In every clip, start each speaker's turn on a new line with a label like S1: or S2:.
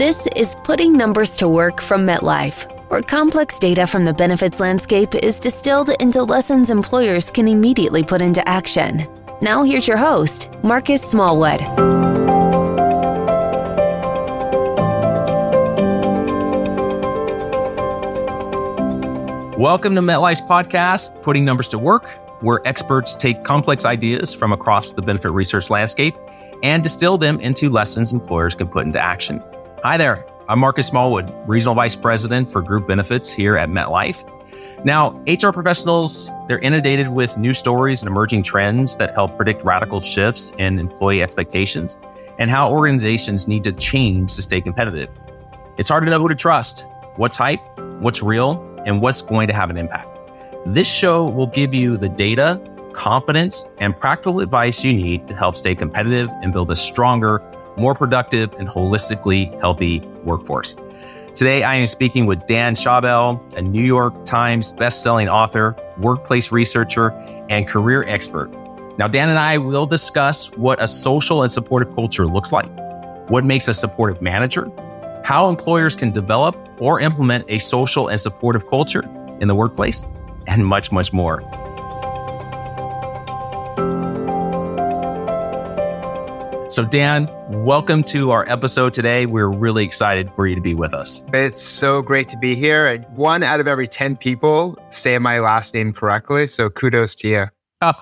S1: This is Putting Numbers to Work from MetLife, where complex data from the benefits landscape is distilled into lessons employers can immediately put into action. Now here's your host, Marcus Smallwood.
S2: Welcome to MetLife's podcast, Putting Numbers to Work, where experts take complex ideas from across the benefit research landscape and distill them into lessons employers can put into action. Hi there, I'm Marcus Smallwood, Regional Vice President for Group Benefits here at MetLife. Now, HR professionals, they're inundated with new stories and emerging trends that help predict radical shifts in employee expectations and how organizations need to change to stay competitive. It's hard to know who to trust, what's hype, what's real, and what's going to have an impact. This show will give you the data, confidence, and practical advice you need to help stay competitive and build a stronger, more productive, and holistically healthy workforce. Today, I am speaking with Dan Schawbel, a New York Times bestselling author, workplace researcher, and career expert. Now, Dan and I will discuss what a social and supportive culture looks like, what makes a supportive manager, how employers can develop or implement a social and supportive culture in the workplace, and much, much more. So Dan, welcome to our episode today. We're really excited for you to be with us.
S3: It's so great to be here. And 1 out of every 10 people say my last name correctly. So kudos to you.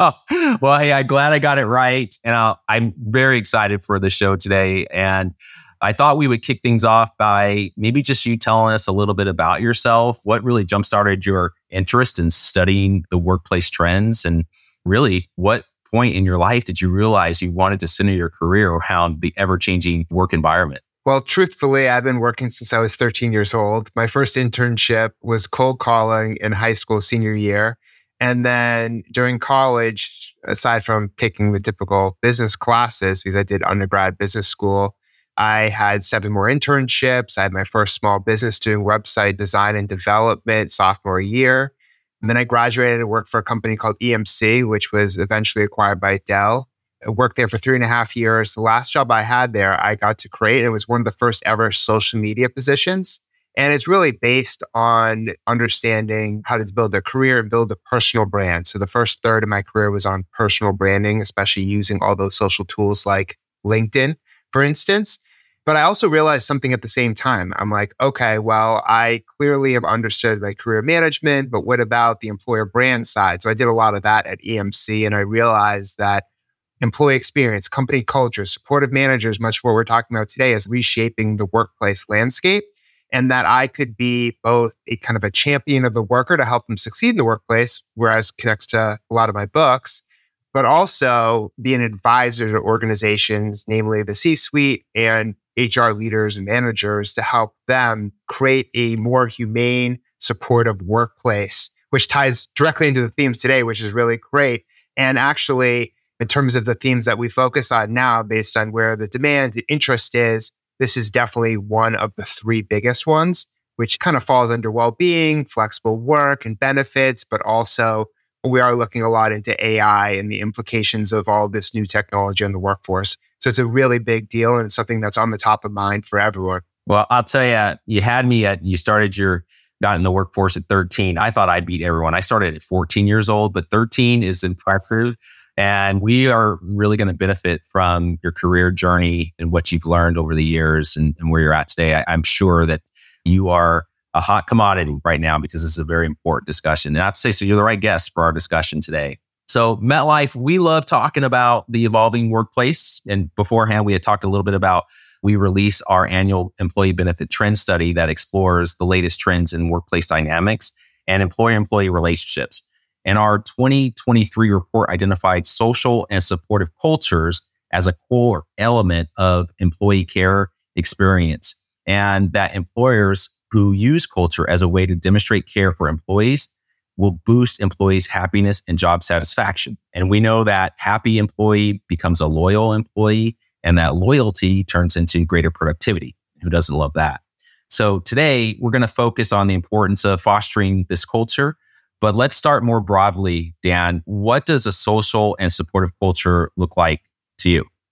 S2: Well, hey, I'm glad I got it right. And I'm very excited for the show today. And I thought we would kick things off by maybe just you telling us a little bit about yourself. What really jump-started your interest in studying the workplace trends? And really, what point in your life did you realize you wanted to center your career around the ever-changing work environment?
S3: Well, truthfully, I've been working since I was 13 years old. My first internship was cold calling in high school senior year. And then during college, aside from taking the typical business classes, because I did undergrad business school, I had 7 more internships. I had my first small business doing website design and development sophomore year. And then I graduated and worked for a company called EMC, which was eventually acquired by Dell. I worked there for 3.5 years. The last job I had there, I got to create. It was one of the first ever social media positions. And it's really based on understanding how to build a career and build a personal brand. So the first third of my career was on personal branding, especially using all those social tools like LinkedIn, for instance. But I also realized something at the same time. I'm like, okay, well, I clearly have understood like career management, but what about the employer brand side? So I did a lot of that at EMC, and I realized that employee experience, company culture, supportive managers, much what we're talking about today, is reshaping the workplace landscape, and that I could be both a kind of a champion of the worker to help them succeed in the workplace, whereas connects to a lot of my books, but also be an advisor to organizations, namely the C-suite and HR leaders and managers, to help them create a more humane, supportive workplace, which ties directly into the themes today, which is really great. And actually, in terms of the themes that we focus on now, based on where the demand, the interest is, this is definitely one of the 3 biggest ones, which kind of falls under well-being, flexible work, and benefits, but also we are looking a lot into AI and the implications of all this new technology in the workforce. So it's a really big deal, and it's something that's on the top of mind for everyone.
S2: Well, I'll tell you, you got in the workforce at 13. I thought I'd beat everyone. I started at 14 years old, but 13 is impressive. And we are really going to benefit from your career journey and what you've learned over the years and where you're at today. I'm sure that you are a hot commodity right now because this is a very important discussion. And I have to say, so you're the right guest for our discussion today. So MetLife, we love talking about the evolving workplace. And beforehand, we had talked a little bit about, we release our annual employee benefit trend study that explores the latest trends in workplace dynamics and employer-employee relationships. And our 2023 report identified social and supportive cultures as a core element of employee care experience, and that employers who use culture as a way to demonstrate care for employees will boost employees' happiness and job satisfaction. And we know that happy employee becomes a loyal employee, and that loyalty turns into greater productivity. Who doesn't love that? So today, we're going to focus on the importance of fostering this culture. But let's start more broadly, Dan. What does a social and supportive culture look like to you?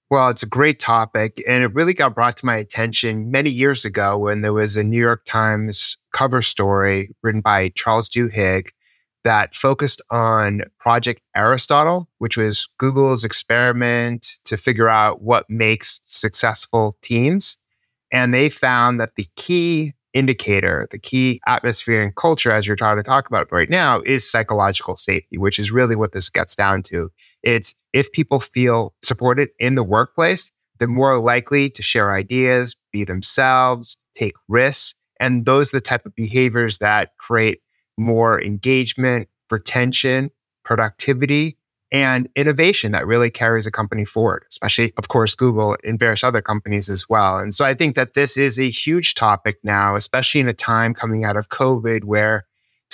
S3: Well, it's a great topic, and it really got brought to my attention many years ago when there was a New York Times cover story written by Charles Duhigg that focused on Project Aristotle, which was Google's experiment to figure out what makes successful teams. And they found that the key indicator, the key atmosphere and culture, as you're trying to talk about right now, is psychological safety, which is really what this gets down to. It's if people feel supported in the workplace, they're more likely to share ideas, be themselves, take risks. And those are the type of behaviors that create more engagement, retention, productivity, and innovation that really carries a company forward, especially, of course, Google and various other companies as well. And so I think that this is a huge topic now, especially in a time coming out of COVID where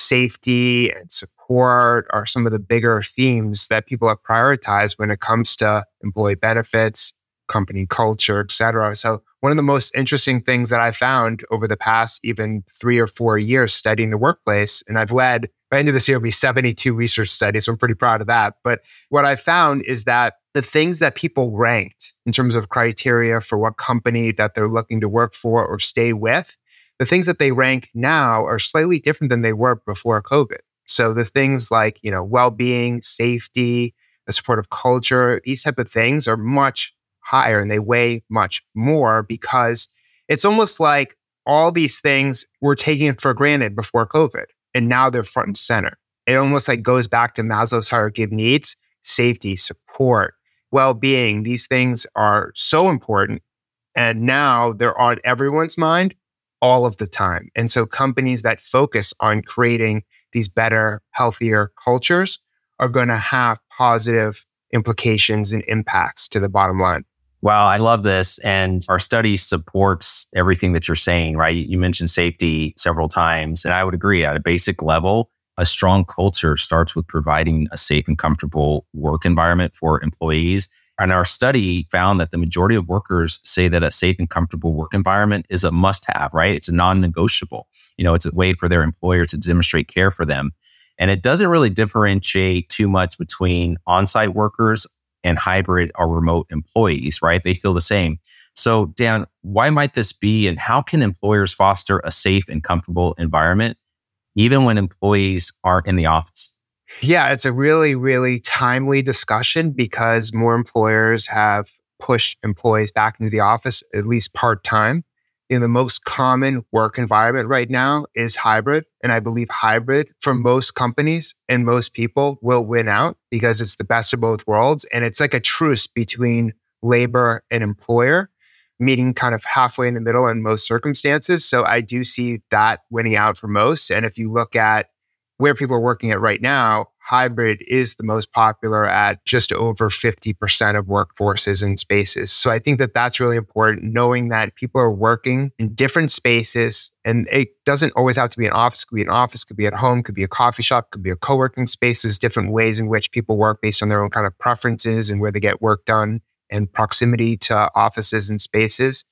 S3: safety and support are some of the bigger themes that people have prioritized when it comes to employee benefits, company culture, et cetera. So one of the most interesting things that I found over the past even 3 or 4 years studying the workplace, and I've led, by the end of this year, will be 72 research studies, so I'm pretty proud of that. But what I found is that the things that people ranked in terms of criteria for what company that they're looking to work for or stay with, the things that they rank now are slightly different than they were before COVID. So the things like, well-being, safety, a supportive culture, these type of things are much higher and they weigh much more because it's almost like all these things were taken for granted before COVID and now they're front and center. It almost like goes back to Maslow's hierarchy of needs, safety, support, well-being. These things are so important and now they're on everyone's mind all of the time. And so companies that focus on creating these better, healthier cultures are going to have positive implications and impacts to the bottom line.
S2: Wow, I love this. And our study supports everything that you're saying, right? You mentioned safety several times. And I would agree at a basic level, a strong culture starts with providing a safe and comfortable work environment for employees. And our study found that the majority of workers say that a safe and comfortable work environment is a must-have, right? It's a non-negotiable. It's a way for their employer to demonstrate care for them. And it doesn't really differentiate too much between on-site workers and hybrid or remote employees, right? They feel the same. So Dan, why might this be and how can employers foster a safe and comfortable environment even when employees aren't in the office?
S3: Yeah, it's a really, really timely discussion because more employers have pushed employees back into the office, at least part-time. The most common work environment right now is hybrid. And I believe hybrid for most companies and most people will win out because it's the best of both worlds. And it's like a truce between labor and employer, meeting kind of halfway in the middle in most circumstances. So I do see that winning out for most. And if you look at where people are working at right now, hybrid is the most popular at just over 50% of workforces and spaces. So I think that that's really important, knowing that people are working in different spaces and it doesn't always have to be an office. It could be an office, could be at home, could be a coffee shop, could be a co-working spaces, different ways in which people work based on their own kind of preferences and where they get work done and proximity to offices and spaces.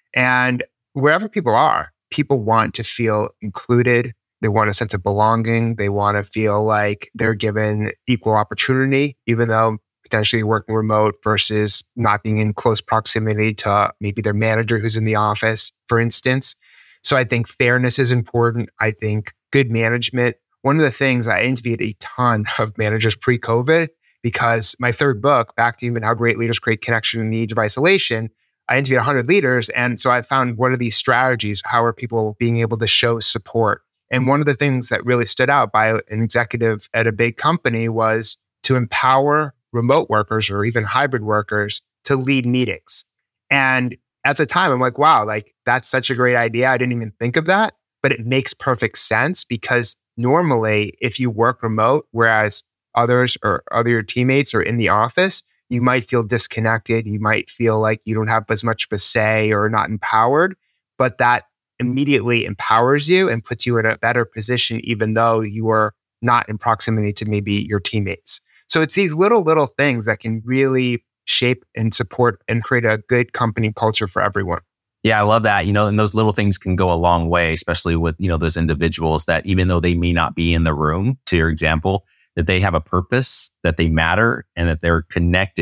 S3: And wherever people are, people want to feel included. They want a sense of belonging. They want to feel like they're given equal opportunity, even though potentially working remote versus not being in close proximity to maybe their manager who's in the office, for instance. So I think fairness is important. I think good management. One of the things I interviewed a ton of managers pre-COVID because my third book, Back to Human, How Great Leaders Create Connection in the Age of Isolation, I interviewed 100 leaders. And so I found what are these strategies? How are people being able to show support? And one of the things that really stood out by an executive at a big company was to empower remote workers or even hybrid workers to lead meetings. And at the time, I'm like, wow, like that's such a great idea. I didn't even think of that, but it makes perfect sense because normally if you work remote, whereas others or other teammates are in the office, you might feel disconnected. You might feel like you don't have as much of a say or not empowered, but that immediately empowers you and puts you in a better position, even though you are not in proximity to maybe your teammates. So it's these little things that can really shape and support and create a good company culture for everyone.
S2: Yeah, I love that. And those little things can go a long way, especially with, those individuals that even though they may not be in the room, to your example, that they have a purpose, that they matter, and that they're connected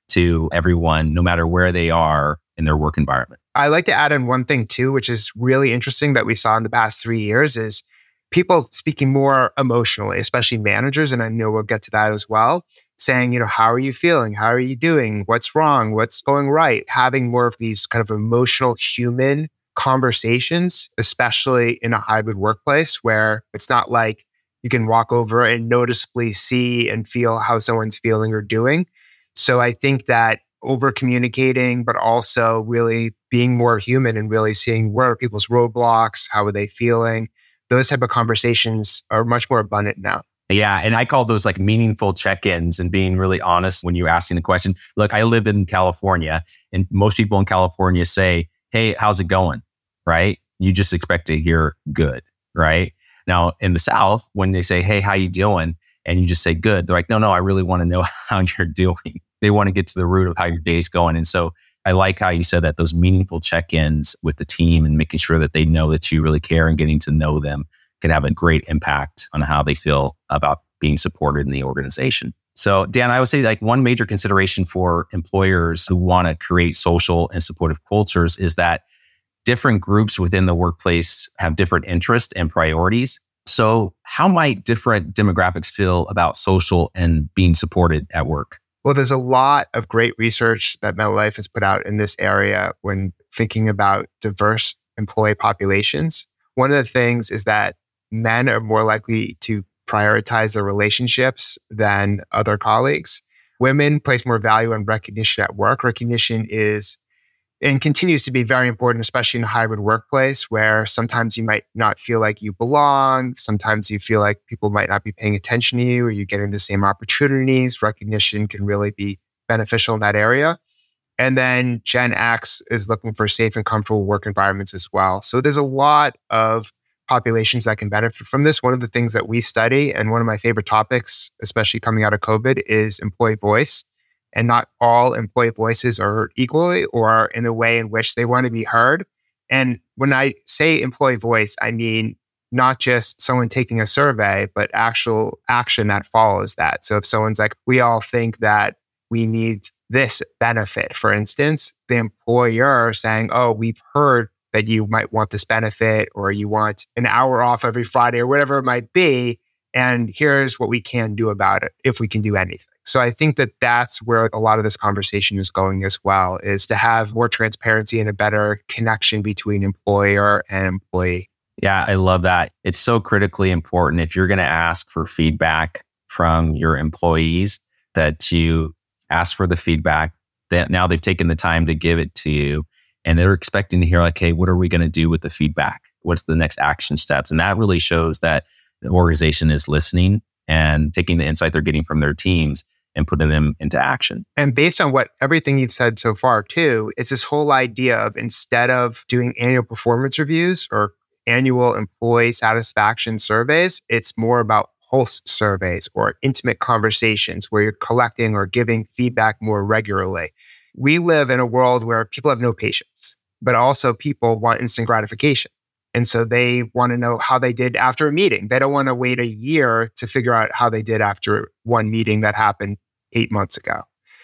S2: to everyone, no matter where they are in their work environment.
S3: I like to add in one thing too, which is really interesting that we saw in the past 3 years is people speaking more emotionally, especially managers. And I know we'll get to that as well, saying, how are you feeling? How are you doing? What's wrong? What's going right? Having more of these kind of emotional human conversations, especially in a hybrid workplace where it's not like you can walk over and noticeably see and feel how someone's feeling or doing. So I think that over communicating, but also really being more human and really seeing where are people's roadblocks, how are they feeling? Those type of conversations are much more abundant now.
S2: Yeah. And I call those like meaningful check-ins and being really honest when you're asking the question. Look, I live in California and most people in California say, hey, how's it going? Right? You just expect to hear good, right? Now in the South, when they say, hey, how you doing? And you just say good, they're like, no, I really want to know how you're doing. They want to get to the root of how your day's going. And so I like how you said that those meaningful check-ins with the team and making sure that they know that you really care and getting to know them can have a great impact on how they feel about being supported in the organization. So Dan, I would say like one major consideration for employers who want to create social and supportive cultures is that different groups within the workplace have different interests and priorities. So how might different demographics feel about social and being supported at work?
S3: Well, there's a lot of great research that MetLife has put out in this area when thinking about diverse employee populations. One of the things is that men are more likely to prioritize their relationships than other colleagues. Women place more value on recognition at work. Recognition is and continues to be very important, especially in a hybrid workplace where sometimes you might not feel like you belong. Sometimes you feel like people might not be paying attention to you or you're getting the same opportunities. Recognition can really be beneficial in that area. And then Gen X is looking for safe and comfortable work environments as well. So there's a lot of populations that can benefit from this. One of the things that we study, and one of my favorite topics, especially coming out of COVID, is employee voice. And not all employee voices are heard equally or in the way in which they want to be heard. And when I say employee voice, I mean not just someone taking a survey, but actual action that follows that. So if someone's like, we all think that we need this benefit, for instance, the employer saying, oh, we've heard that you might want this benefit or you want an hour off every Friday or whatever it might be. And here's what we can do about it if we can do anything. So I think that that's where a lot of this conversation is going as well, is to have more transparency and a better connection between employer and employee.
S2: Yeah, I love that. It's so critically important if you're going to ask for feedback from your employees that you ask for the feedback, that now they've taken the time to give it to you and they're expecting to hear like, hey, what are we going to do with the feedback? What's the next action steps? And that really shows that the organization is listening and taking the insight they're getting from their teams and putting them into action.
S3: And based on what everything you've said so far too, it's this whole idea of instead of doing annual performance reviews or annual employee satisfaction surveys, it's more about pulse surveys or intimate conversations where you're collecting or giving feedback more regularly. We live in a world where people have no patience, but also people want instant gratification. And so they want to know how they did after a meeting. They don't want to wait a year to figure out how they did after one meeting that happened 8 months ago.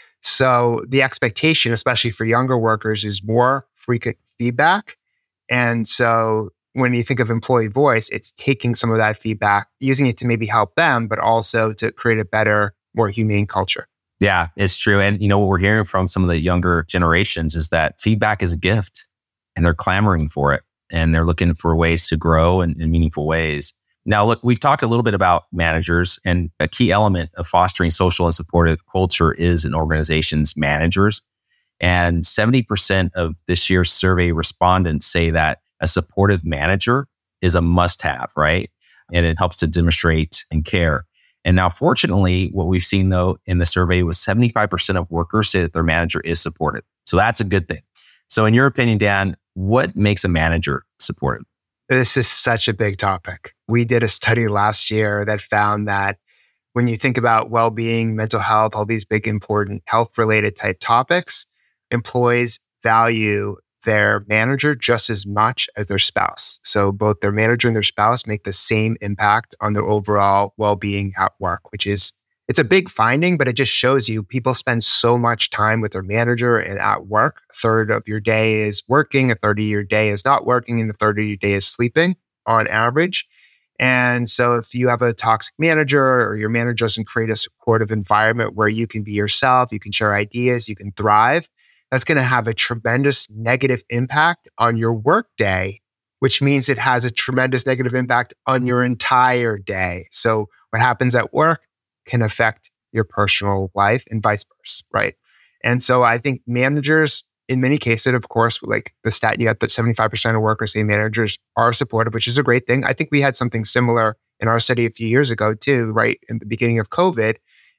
S3: So the expectation, especially for younger workers, is more frequent feedback. And so when you think of employee voice, it's taking some of that feedback, using it to maybe help them, but also to create a better, more humane culture.
S2: Yeah, it's true. And what we're hearing from some of the younger generations is that feedback is a gift and they're clamoring for it. And they're looking for ways to grow in meaningful ways. Now, look, we've talked a little bit about managers, and a key element of fostering social and supportive culture is an organization's managers. And 70% of this year's survey respondents say that a supportive manager is a must-have, right? And it helps to demonstrate and care. And now, fortunately, what we've seen, though, in the survey was 75% of workers say that their manager is supportive. So that's a good thing. So in your opinion, Dan, what makes a manager supportive?
S3: This is such a big topic. We did a study last year that found that when you think about well-being, mental health, all these big, important health-related type topics, employees value their manager just as much as their spouse. So both their manager and their spouse make the same impact on their overall well-being at work, which is it's a big finding, but it just shows you people spend so much time with their manager and at work. A third of your day is working, a third of your day is not working, and a third of your day is sleeping on average. And so if you have a toxic manager or your manager doesn't create a supportive environment where you can be yourself, you can share ideas, you can thrive, that's going to have a tremendous negative impact on your work day, which means it has a tremendous negative impact on your entire day. So what happens at work can affect your personal life and vice versa, right? And so I think managers, in many cases, of course, like the stat you got that 75% of workers say managers are supportive, which is a great thing. I think we had something similar in our study a few years ago too, right? In the beginning of COVID.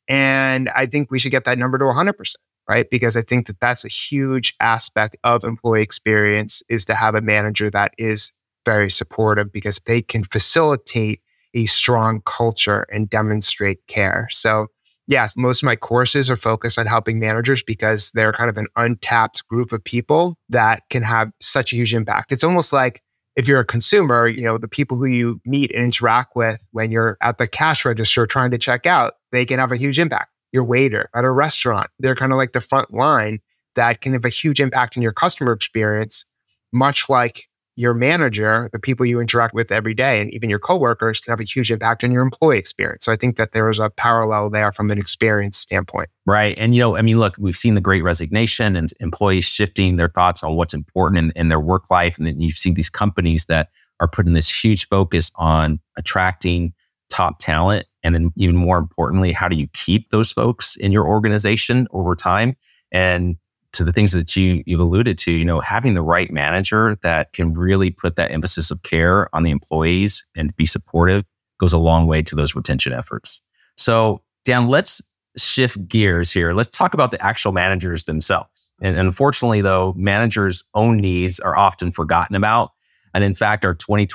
S3: And I think we should get that number to 100%, right? Because I think that that's a huge aspect of employee experience, is to have a manager that is very supportive because they can facilitate a strong culture and demonstrate care. So yes, most of my courses are focused on helping managers because they're kind of an untapped group of people that can have such a huge impact. It's almost like if you're a consumer, the people who you meet and interact with when you're at the cash register trying to check out, they can have a huge impact. Your waiter at a restaurant, they're kind of like the front line that can have a huge impact on your customer experience, much like your manager, the people you interact with every day, and even your coworkers can have a huge impact on your employee experience. So I think that there is a parallel there from an experience standpoint.
S2: Right. And, look, we've seen the Great Resignation and employees shifting their thoughts on what's important in their work life. And then you've seen these companies that are putting this huge focus on attracting top talent. And then even more importantly, how do you keep those folks in your organization over time? And to the things that you've alluded to, having the right manager that can really put that emphasis of care on the employees and be supportive goes a long way to those retention efforts. So Dan, let's shift gears here. Let's talk about the actual managers themselves. And unfortunately though, managers' own needs are often forgotten about. And in fact, our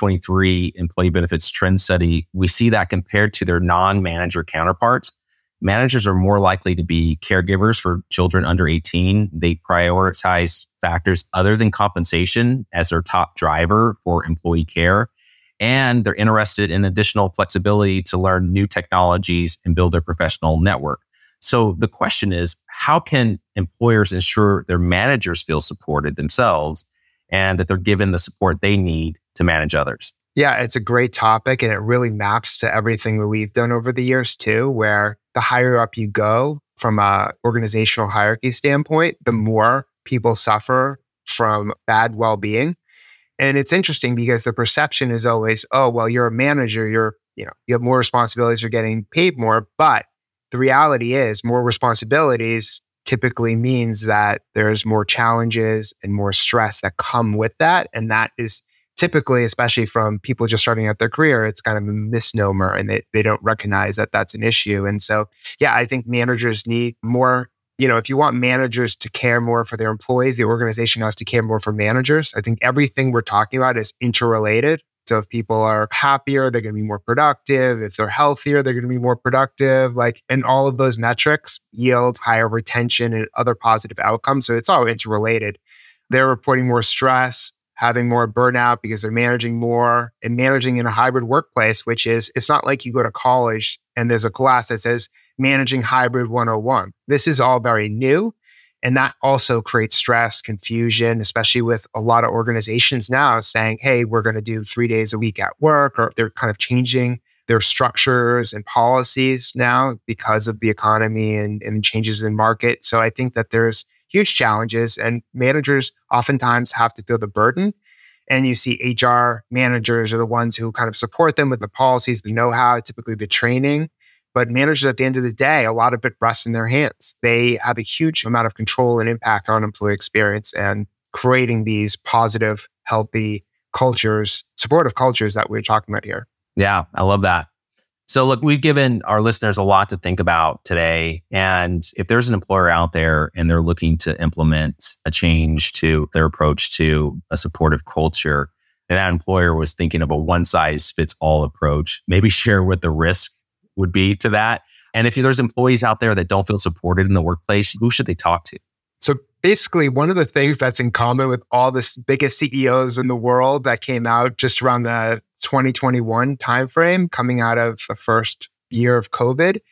S2: 2023 Employee Benefits Trend Study, we see that compared to their non-manager counterparts, managers are more likely to be caregivers for children under 18. They prioritize factors other than compensation as their top driver for employee care. And they're interested in additional flexibility to learn new technologies and build their professional network. So the question is, how can employers ensure their managers feel supported themselves and that they're given the support they need to manage others?
S3: Yeah, it's a great topic, and it really maps to everything that we've done over the years too, where the higher up you go from a organizational hierarchy standpoint, the more people suffer from bad well-being. And it's interesting because the perception is always, oh, well, you're a manager, you have more responsibilities, you're getting paid more. But the reality is more responsibilities typically means that there's more challenges and more stress that come with that. And that is typically, especially from people just starting out their career, it's kind of a misnomer and they don't recognize that that's an issue. And so, yeah, I think managers need more, if you want managers to care more for their employees, the organization has to care more for managers. I think everything we're talking about is interrelated. So if people are happier, they're going to be more productive. If they're healthier, they're going to be more productive. And all of those metrics yield higher retention and other positive outcomes. So it's all interrelated. They're reporting more stress, having more burnout because they're managing more and managing in a hybrid workplace, which is, it's not like you go to college and there's a class that says Managing Hybrid 101. This is all very new. And that also creates stress, confusion, especially with a lot of organizations now saying, hey, we're going to do 3 days a week at work, or they're kind of changing their structures and policies now because of the economy and changes in market. So I think that there's huge challenges, and managers oftentimes have to feel the burden. And you see HR managers are the ones who kind of support them with the policies, the know-how, typically the training. But managers, at the end of the day, a lot of it rests in their hands. They have a huge amount of control and impact on employee experience and creating these positive, healthy cultures, supportive cultures that we're talking about here.
S2: Yeah, I love that. So look, we've given our listeners a lot to think about today. And if there's an employer out there and they're looking to implement a change to their approach to a supportive culture, and that employer was thinking of a one-size-fits-all approach, maybe share what the risk would be to that. And if there's employees out there that don't feel supported in the workplace, who should they talk to?
S3: So basically, one of the things that's in common with all the biggest CEOs in the world that came out just around the 2021 timeframe, coming out of the first year of COVID,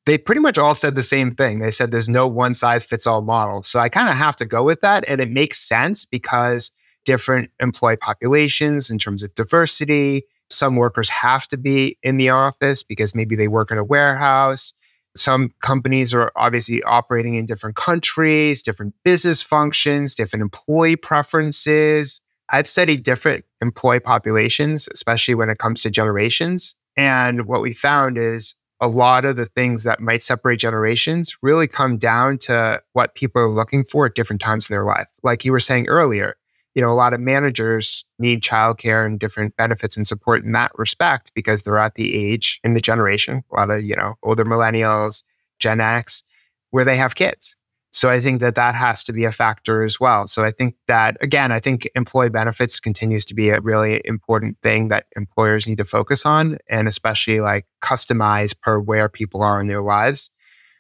S3: they pretty much all said the same thing. They said there's no one size fits all model. So I kind of have to go with that. And it makes sense because different employee populations in terms of diversity, some workers have to be in the office because maybe they work in a warehouse. Some companies are obviously operating in different countries, different business functions, different employee preferences. I've studied different employee populations, especially when it comes to generations. And what we found is a lot of the things that might separate generations really come down to what people are looking for at different times in their life. Like you were saying earlier, a lot of managers need childcare and different benefits and support in that respect because they're at the age in the generation, a lot of, older millennials, Gen X, where they have kids. So I think that has to be a factor as well. So I think that, again, I think employee benefits continues to be a really important thing that employers need to focus on, and especially like customize per where people are in their lives.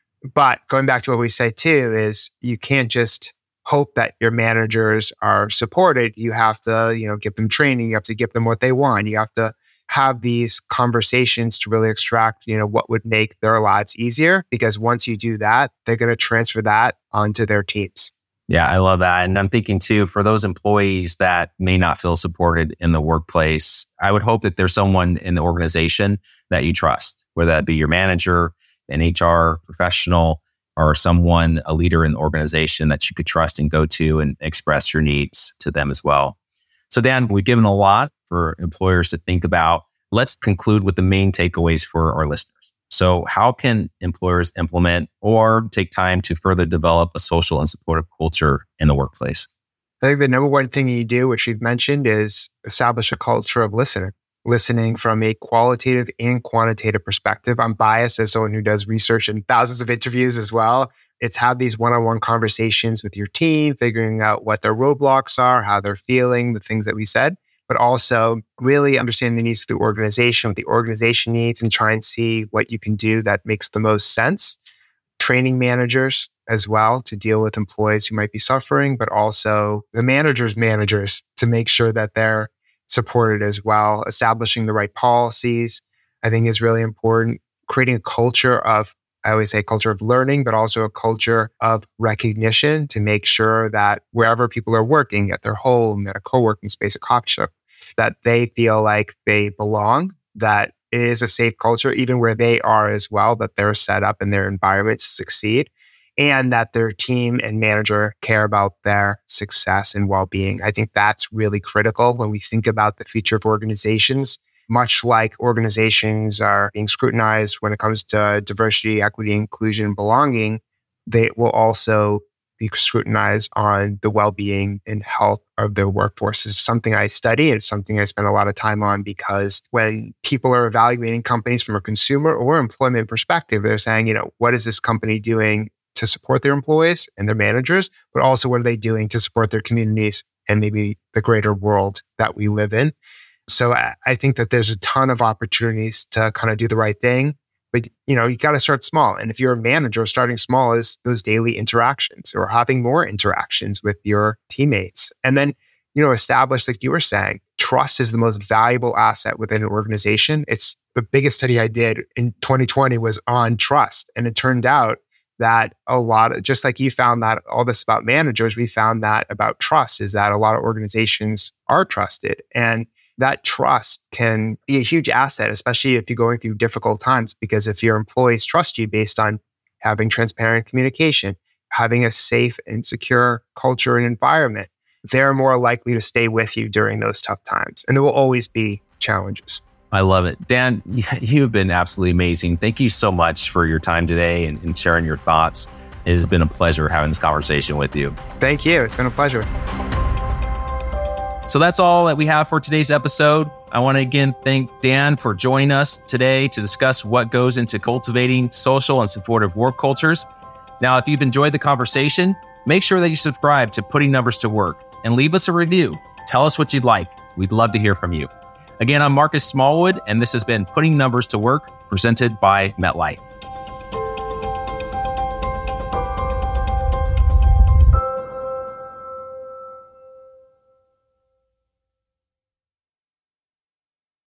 S3: But going back to what we say too is you can't just hope that your managers are supported. You have to, give them training. You have to give them what they want. You have to have these conversations to really extract, what would make their lives easier. Because once you do that, they're going to transfer that onto their teams.
S2: Yeah, I love that. And I'm thinking too, for those employees that may not feel supported in the workplace, I would hope that there's someone in the organization that you trust, whether that be your manager, an HR professional, or someone, a leader in the organization that you could trust and go to and express your needs to them as well. So Dan, we've given a lot for employers to think about. Let's conclude with the main takeaways for our listeners. So how can employers implement or take time to further develop a social and supportive culture in the workplace?
S3: I think the number one thing you do, which you've mentioned, is establish a culture of listening from a qualitative and quantitative perspective. I'm biased as someone who does research and thousands of interviews as well. It's have these one-on-one conversations with your team, figuring out what their roadblocks are, how they're feeling, the things that we said, but also really understand the needs of the organization, what the organization needs, and try and see what you can do that makes the most sense. Training managers as well to deal with employees who might be suffering, but also the managers to make sure that they're supported as well. Establishing the right policies, I think, is really important. Creating a culture of, I always say culture of learning, but also a culture of recognition to make sure that wherever people are working, at their home, at a co-working space, a coffee shop, that they feel like they belong, that it is a safe culture, even where they are as well, that they're set up in their environment to succeed, and that their team and manager care about their success and well-being. I think that's really critical when we think about the future of organizations. Much like organizations are being scrutinized when it comes to diversity, equity, inclusion, and belonging, they will also be scrutinized on the well-being and health of their workforce. It's something I study. It's something I spend a lot of time on because when people are evaluating companies from a consumer or employment perspective, they're saying, what is this company doing to support their employees and their managers, but also what are they doing to support their communities and maybe the greater world that we live in. So I think that there's a ton of opportunities to kind of do the right thing, but you got to start small. And if you're a manager, starting small is those daily interactions or having more interactions with your teammates. And then, establish, like you were saying, trust is the most valuable asset within an organization. It's the biggest study I did in 2020 was on trust. And it turned out that just like you found that all this about managers, we found that about trust is that a lot of organizations are trusted. And that trust can be a huge asset, especially if you're going through difficult times, because if your employees trust you based on having transparent communication, having a safe and secure culture and environment, they're more likely to stay with you during those tough times. And there will always be challenges.
S2: I love it. Dan, you've been absolutely amazing. Thank you so much for your time today and sharing your thoughts. It has been a pleasure having this conversation with you.
S3: Thank you. It's been a pleasure.
S2: So that's all that we have for today's episode. I want to again thank Dan for joining us today to discuss what goes into cultivating social and supportive work cultures. Now, if you've enjoyed the conversation, make sure that you subscribe to Putting Numbers to Work and leave us a review. Tell us what you'd like. We'd love to hear from you. Again, I'm Marcus Smallwood, and this has been Putting Numbers to Work, presented by MetLife.